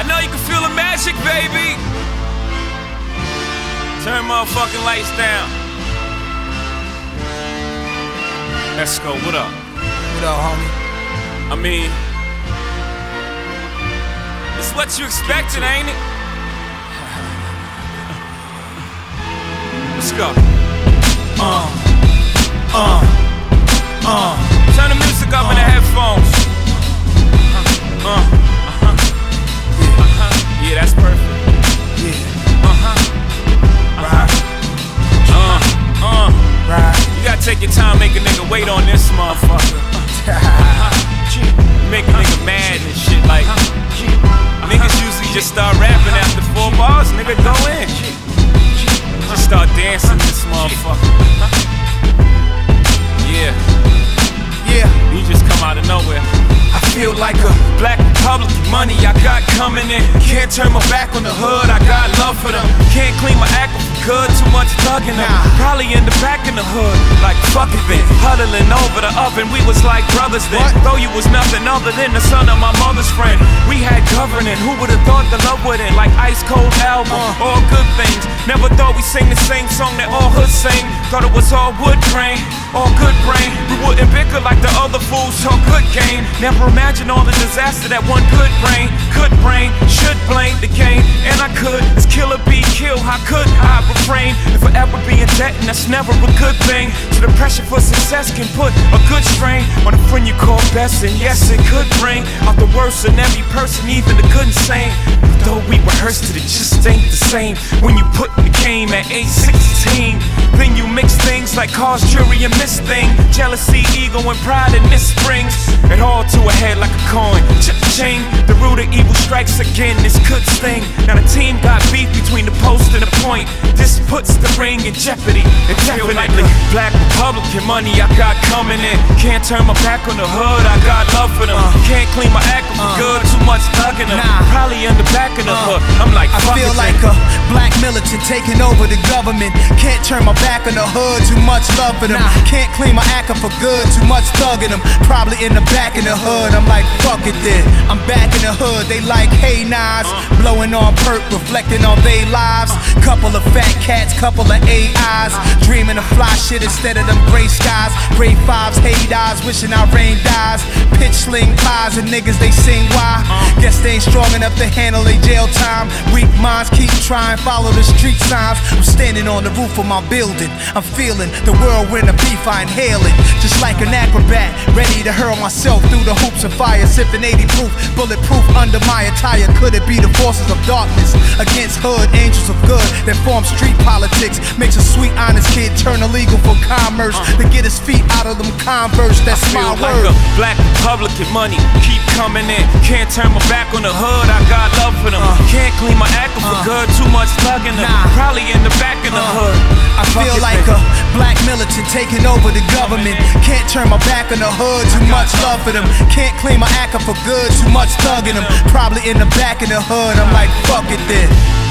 know you can feel the magic, baby. Turn motherfucking lights down. Let's go, what up? What up, homie? I mean, it's what you expected, ain't it? Let's go. Turn the music up in the headphones. Yeah, that's perfect. Right. You gotta take your time, make a nigga wait on this motherfucker. Make a nigga mad and shit like. Niggas usually just start rapping after 4 bars, nigga go in. Just start dancing this motherfucker. Yeah. You just come out of nowhere. I feel like a black Republican, money I got coming in. Can't turn my back on the hood, I got love for them. Can't clean my act good, too much thugging them. Probably in the back in the hood, like fuck it then. Huddling over the oven, we was like brothers then. Though you was nothing other than the son of my mother's friend. We had governing, who would've thought the love would end? Like Ice Cold album, all good things. Never thought we sing the same song that all hoods sing. Thought it was all wood grain, all good brain. We wouldn't bicker like the other fools talk good game. Never imagined all the disaster that one could bring. Could bring, should blame the game. And I could, as killer be killed. How could I refrain? And forever be in debt, and that's never a good thing. So the pressure for success can put a good strain on a friend you call best. And yes, it could bring out the worst in every person, even the good and sane. But though we rehearsed it, it just ain't the same. When you put in the game at age 16, then you mix things like cause, jury, and miss thing. Jealousy, ego, and pride, and this springs it all to a head like a coin. Cha-ching, the root of evil strikes again, this could sting. Now the team got beef between the post and the point. This puts the ring in jeopardy. And definitely black Republican money I got coming in. Can't turn my back on the hood, I got love for them. Can't clean my act for good, too much thugging them. Probably in the back of the hood, I'm like I feel like a black militant taking over the government. Can't turn my back on the hood, too much love for them. Can't clean my act up for good, too much thugging them. Probably in the back in the hood, I'm like fuck it then. I'm back in the hood, they like hey Nas. Blowing on perk, reflecting on they lives. Couple of fat cats, couple of AIs. Dreaming of fly shit instead of them gray skies. Grade 5s, hate eyes, wishing our rain dies. Pitch sling pies and niggas they sing why. Guess they ain't strong enough to handle their jail time. Weak minds keep trying, follow the street signs. I'm standing on the roof of my building. I'm feeling the whirlwind of beef, I inhale it. Just like an acrobat, ready to hurl myself through the hoops of fire. Sipping 80 proof, bulletproof under my attire. Could it be the forces of darkness against hood angels of good that form street politics? Makes a sweet honest kid turn illegal for commerce to get his feet out of them Converse. That's my word. Like a black Republican, money keep coming in. Can't turn my back on the hood, I got love for them. Can't clean my act for good, too much thugging them. Probably in the back of the hood. I feel like a black militant taking over the government. Can't turn my back on the hood, too much love for them. Can't clean my act up for good, too much thugging them. Probably in the back of the hood, I'm like fuck it then.